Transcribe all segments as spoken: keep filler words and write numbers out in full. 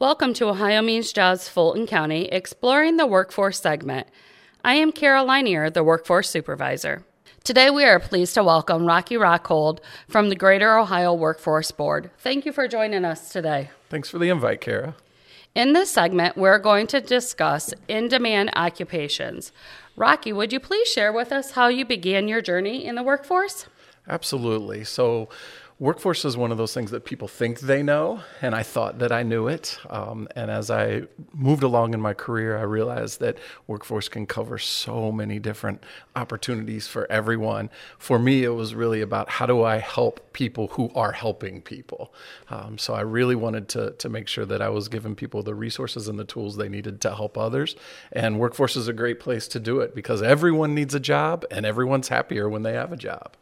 Welcome to Ohio Means Jobs Fulton County, exploring the workforce segment. I am Carol Linier, the workforce supervisor. Today we are pleased to welcome Rocky Rockhold from the Greater Ohio Workforce Board. Thank you for joining us today. Thanks for the invite, Kara. In this segment, we're going to discuss in-demand occupations. Rocky, would you please share with us how you began your journey in the workforce? Absolutely. So workforce is one of those things that people think they know, and I thought that I knew it. Um, and as I moved along in my career, I realized that workforce can cover so many different opportunities for everyone. For me, it was really about how do I help people who are helping people. Um, so I really wanted to, to make sure that I was giving people the resources and the tools they needed to help others. And workforce is a great place to do it because everyone needs a job and everyone's happier when they have a job.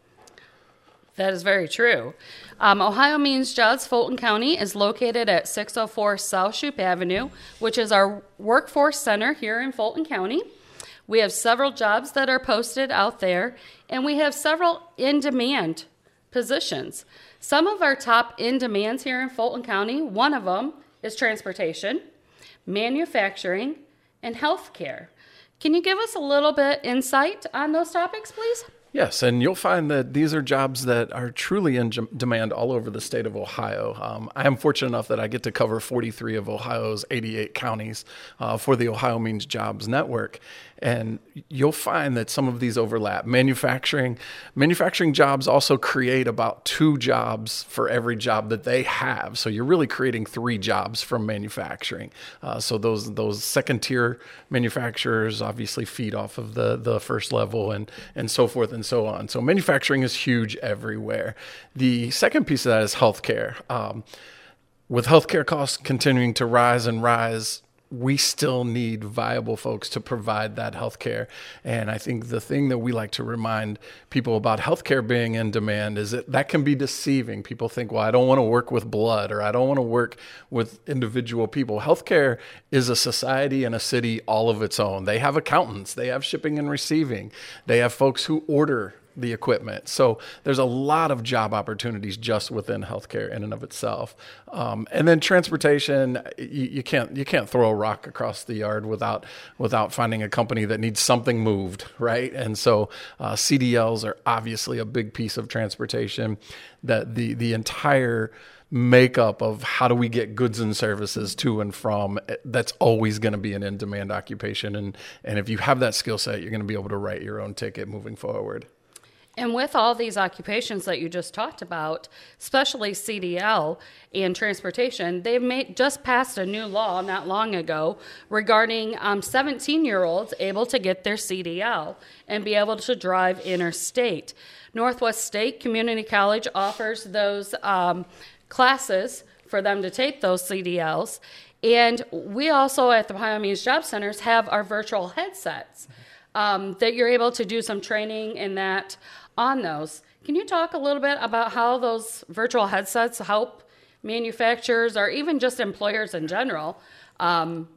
That is very true. Um, Ohio Means Jobs Fulton County is located at six oh four South Shoup Avenue, which is our workforce center here in Fulton County. We have several jobs that are posted out there, and we have several in-demand positions. Some of our top in-demands here in Fulton County, one of them is transportation, manufacturing, and healthcare. Can you give us a little bit insight on those topics, please? Yes, and you'll find that these are jobs that are truly in demand all over the state of Ohio. Um, I am fortunate enough that I get to cover forty-three of Ohio's eighty-eight counties uh, for the Ohio Means Jobs Network. And you'll find that some of these overlap. Manufacturing, manufacturing jobs also create about two jobs for every job that they have. So you're really creating three jobs from manufacturing. Uh, so those those second tier manufacturers obviously feed off of the the first level and and so forth and so on. So manufacturing is huge everywhere. The second piece of that is healthcare. Um, with healthcare costs continuing to rise and rise, we still need viable folks to provide that healthcare. And I think the thing that we like to remind people about healthcare being in demand is that that can be deceiving. People think, well, I don't want to work with blood or I don't want to work with individual people. Healthcare is a society and a city all of its own. They have accountants, they have shipping and receiving, they have folks who order the equipment. So there's a lot of job opportunities just within healthcare in and of itself. Um, and then transportation, you, you can't you can't throw a rock across the yard without without finding a company that needs something moved, right? And so uh, C D Ls are obviously a big piece of transportation. That the the entire makeup of how do we get goods and services to and from, that's always going to be an in-demand occupation. And and if you have that skill set, you're going to be able to write your own ticket moving forward. And with all these occupations that you just talked about, especially C D L and transportation, they've made, just passed a new law not long ago regarding um, seventeen-year-olds able to get their C D L and be able to drive interstate. Northwest State Community College offers those um, classes for them to take those C D Ls. And we also at the Ohio Means Job Centers have our virtual headsets um, that you're able to do some training in that on those. Can you talk a little bit about how those virtual headsets help manufacturers or even just employers in general um,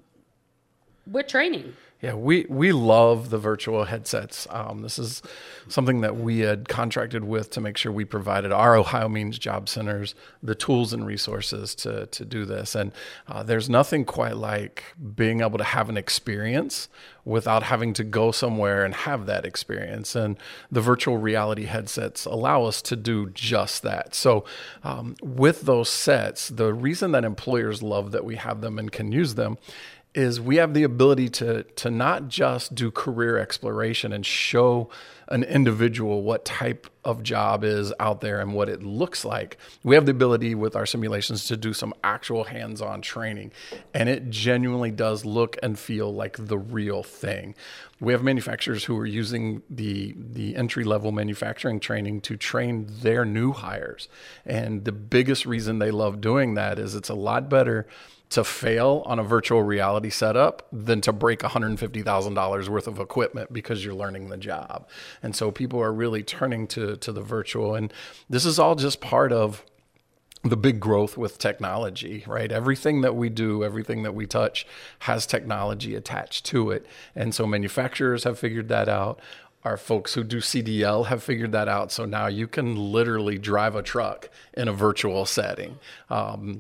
with training? Yeah, we, we love the virtual headsets. Um, this is something that we had contracted with to make sure we provided our Ohio Means Job Centers the tools and resources to, to do this. And uh, there's nothing quite like being able to have an experience without having to go somewhere and have that experience. And the virtual reality headsets allow us to do just that. So um, with those sets, the reason that employers love that we have them and can use them is we have the ability to to not just do career exploration and show an individual what type of job is out there and what it looks like. We have the ability with our simulations to do some actual hands-on training, and it genuinely does look and feel like the real thing. We have manufacturers who are using the the entry-level manufacturing training to train their new hires, and the biggest reason they love doing that is it's a lot better to fail on a virtual reality setup than to break one hundred fifty thousand dollars worth of equipment because you're learning the job. And so people are really turning to, to the virtual. And this is all just part of the big growth with technology, right? Everything that we do, everything that we touch has technology attached to it. And so manufacturers have figured that out. Our folks who do C D L have figured that out. So now you can literally drive a truck in a virtual setting. Um,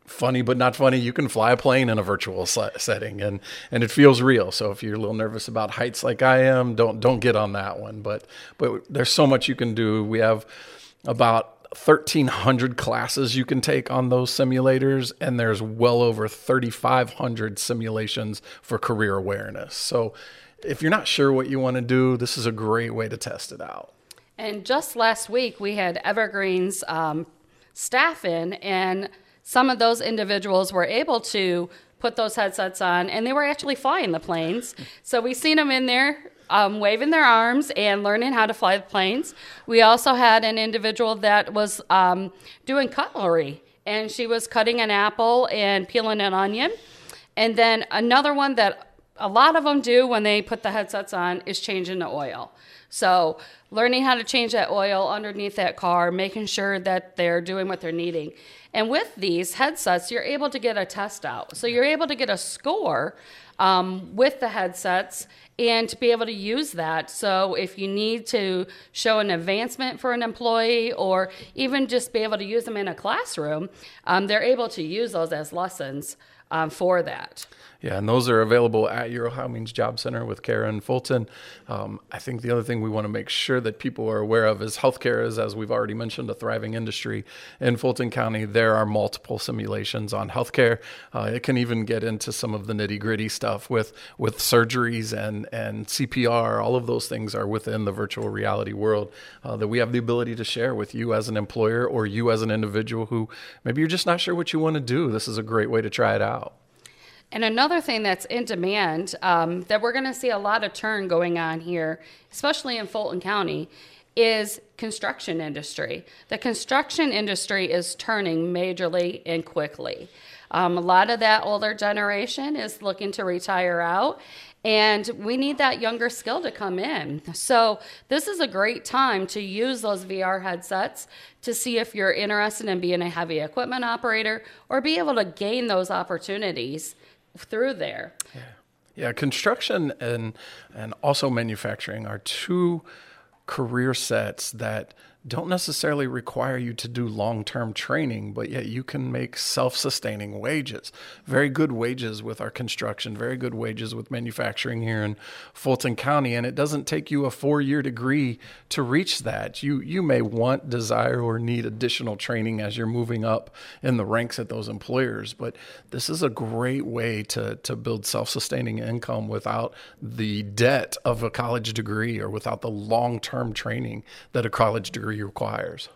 funny but not funny. You can fly a plane in a virtual setting, and and it feels real. So if you're a little nervous about heights like I am, don't don't get on that one. But but there's so much you can do. We have about thirteen hundred classes you can take on those simulators, and there's well over thirty-five hundred simulations for career awareness. So if you're not sure what you want to do, this is a great way to test it out. And just last week, we had Evergreen's um, staff in, and some of those individuals were able to put those headsets on, and they were actually flying the planes. So we seen them in there um, waving their arms and learning how to fly the planes. We also had an individual that was um, doing cutlery, and she was cutting an apple and peeling an onion. And then another one that a lot of them do when they put the headsets on is changing the oil. So learning how to change that oil underneath that car, making sure that they're doing what they're needing. And with these headsets, you're able to get a test out. So you're able to get a score um, with the headsets and to be able to use that. So if you need to show an advancement for an employee or even just be able to use them in a classroom, um, they're able to use those as lessons um, for that. Yeah, and those are available at your Ohio Means Job Center with Kara and Fulton. Um, I think the other thing we want to make sure that people are aware of is healthcare is, as we've already mentioned, a thriving industry. In Fulton County, there are multiple simulations on healthcare. Uh, it can even get into some of the nitty-gritty stuff with, with surgeries and, and C P R. All of those things are within the virtual reality world uh, that we have the ability to share with you as an employer or you as an individual who maybe you're just not sure what you want to do. This is a great way to try it out. And another thing that's in demand um, that we're going to see a lot of turn going on here, especially in Fulton County, is construction industry. The construction industry is turning majorly and quickly. Um, a lot of that older generation is looking to retire out, and we need that younger skill to come in. So this is a great time to use those V R headsets to see if you're interested in being a heavy equipment operator or be able to gain those opportunities through there. Yeah, yeah. Construction and and also manufacturing are two career sets that don't necessarily require you to do long-term training, but yet you can make self-sustaining wages. Very good wages with our construction, very good wages with manufacturing here in Fulton County, and it doesn't take you a four-year degree to reach that. You you may want, desire, or need additional training as you're moving up in the ranks at those employers, but this is a great way to, to build self-sustaining income without the debt of a college degree or without the long-term training that a college degree requires.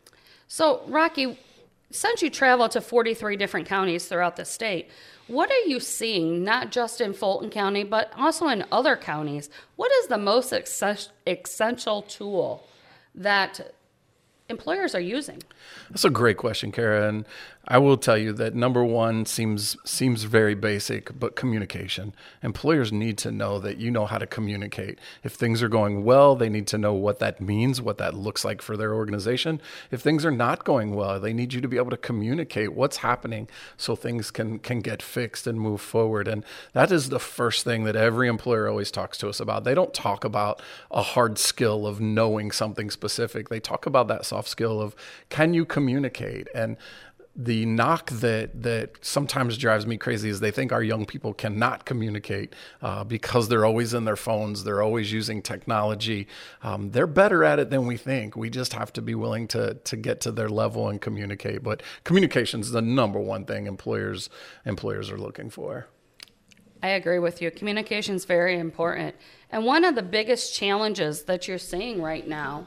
So, Rocky, since you travel to forty-three different counties throughout the state, what are you seeing, not just in Fulton County, but also in other counties? What is the most essential tool that employers are using? That's a great question, Kara. And I will tell you that number one seems seems very basic, but communication. Employers need to know that you know how to communicate. If things are going well, they need to know what that means, what that looks like for their organization. If things are not going well, they need you to be able to communicate what's happening so things can, can get fixed and move forward. And that is the first thing that every employer always talks to us about. They don't talk about a hard skill of knowing something specific. They talk about that soft skill of, can you communicate? And the knock that that sometimes drives me crazy is they think our young people cannot communicate uh, because they're always in their phones. They're always using technology. Um, they're better at it than we think. We just have to be willing to to get to their level and communicate. But communication is the number one thing employers employers are looking for. I agree with you. Communication is very important. And one of the biggest challenges that you're seeing right now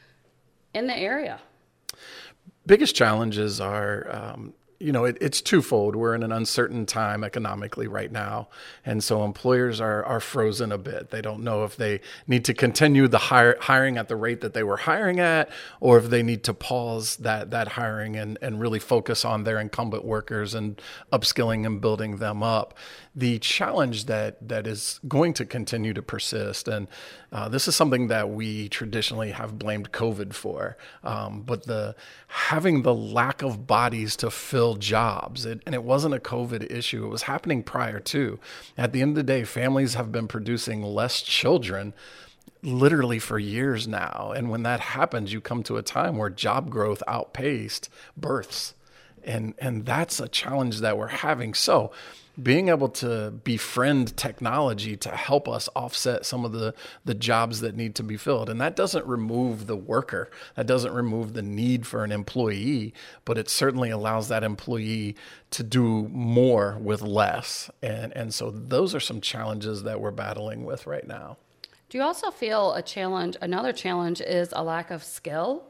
in the area. Biggest challenges are, um, you know, it, it's twofold. We're in an uncertain time economically right now. And so employers are are frozen a bit. They don't know if they need to continue the hire, hiring at the rate that they were hiring at, or if they need to pause that that hiring and, and really focus on their incumbent workers and upskilling and building them up. The challenge that that is going to continue to persist, and uh, this is something that we traditionally have blamed COVID for, um, but the having the lack of bodies to fill jobs, it, and it wasn't a COVID issue. It was happening prior to. At the end of the day, families have been producing less children literally for years now. And when that happens, you come to a time where job growth outpaced births. And, and that's a challenge that we're having. So being able to befriend technology to help us offset some of the, the jobs that need to be filled. And that doesn't remove the worker. That doesn't remove the need for an employee, but it certainly allows that employee to do more with less. And, and so those are some challenges that we're battling with right now. Do you also feel a challenge, another challenge is a lack of skill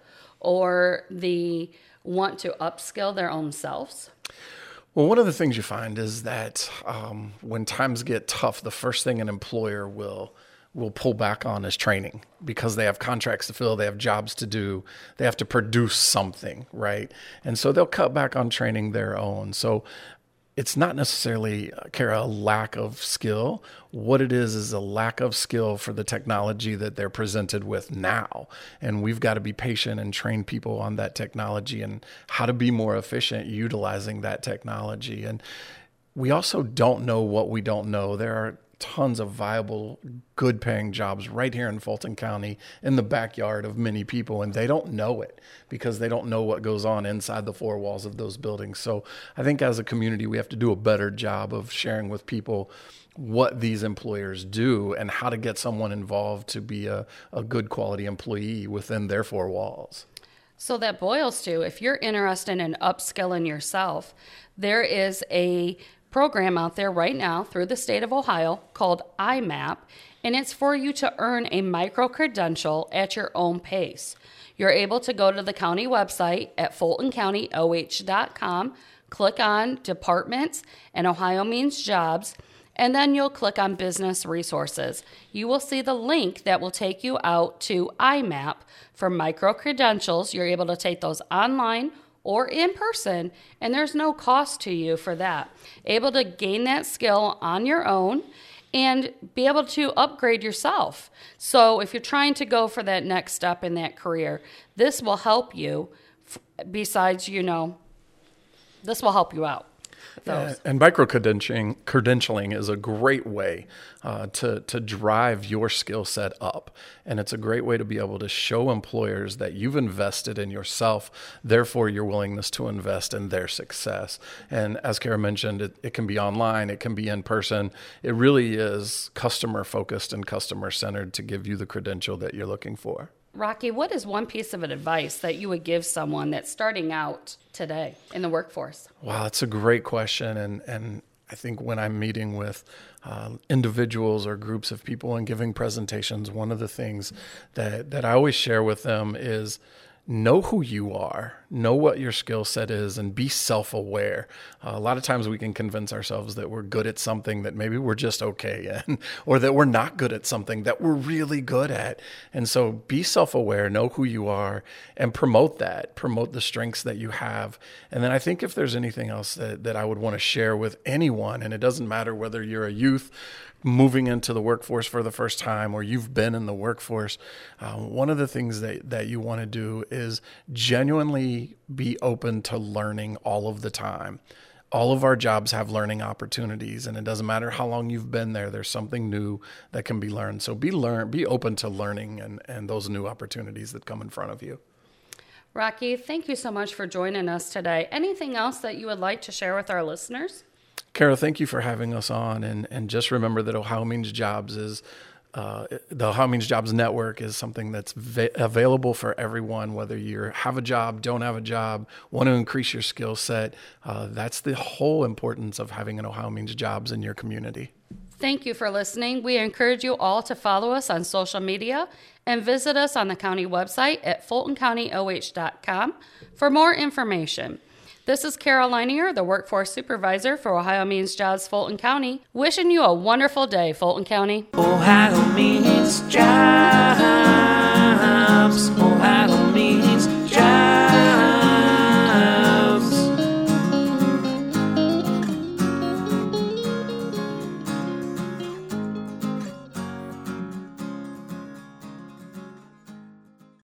or the want to upskill their own selves? Well, one of the things you find is that um, when times get tough, the first thing an employer will will pull back on is training, because they have contracts to fill, they have jobs to do, they have to produce something, right? And so they'll cut back on training their own. So it's not necessarily, Kara, a lack of skill. What it is is a lack of skill for the technology that they're presented with now. And we've got to be patient and train people on that technology and how to be more efficient utilizing that technology. And we also don't know what we don't know. There are tons of viable, good paying jobs right here in Fulton County in the backyard of many people, and they don't know it because they don't know what goes on inside the four walls of those buildings. So I think as a community, we have to do a better job of sharing with people what these employers do and how to get someone involved to be a, a good quality employee within their four walls. So that boils to, if you're interested in upskilling yourself, there is a program out there right now through the state of Ohio called I MAP, and it's for you to earn a micro-credential at your own pace. You're able to go to the county website at fulton county o h dot com, click on Departments and Ohio Means Jobs, and then you'll click on Business Resources. You will see the link that will take you out to I MAP for micro-credentials. You're able to take those online or in person, and there's no cost to you for that. Able to gain that skill on your own and be able to upgrade yourself. So if you're trying to go for that next step in that career, this will help you. Besides, you know, this will help you out. Uh, and micro-credentialing credentialing is a great way uh, to, to drive your skill set up. And it's a great way to be able to show employers that you've invested in yourself, therefore your willingness to invest in their success. And as Kara mentioned, it, it can be online, it can be in person. It really is customer-focused and customer-centered to give you the credential that you're looking for. Rocky, what is one piece of advice that you would give someone that's starting out today in the workforce? Wow, that's a great question. And, and I think when I'm meeting with uh, individuals or groups of people and giving presentations, one of the things that, that I always share with them is know who you are, know what your skill set is, and be self-aware. Uh, a lot of times we can convince ourselves that we're good at something that maybe we're just okay in, or that we're not good at something that we're really good at. And so be self-aware, know who you are, and promote that, promote the strengths that you have. And then I think if there's anything else that, that I would want to share with anyone, and it doesn't matter whether you're a youth moving into the workforce for the first time or you've been in the workforce, uh, one of the things that, that you want to do is genuinely be open to learning all of the time. All of our jobs have learning opportunities, and it doesn't matter how long you've been there, there's something new that can be learned. So be learn, be open to learning and, and those new opportunities that come in front of you. Rocky, thank you so much for joining us today. Anything else that you would like to share with our listeners? Kara, thank you for having us on. And, and just remember that Ohio Means Jobs is, uh, the Ohio Means Jobs Network is something that's va- available for everyone, whether you have a job, don't have a job, want to increase your skill set. Uh, that's the whole importance of having an Ohio Means Jobs in your community. Thank you for listening. We encourage you all to follow us on social media and visit us on the county website at fulton county o h dot com for more information. This is Carol Leinier, the Workforce Supervisor for Ohio Means Jobs Fulton County, wishing you a wonderful day, Fulton County. Ohio Means Jobs.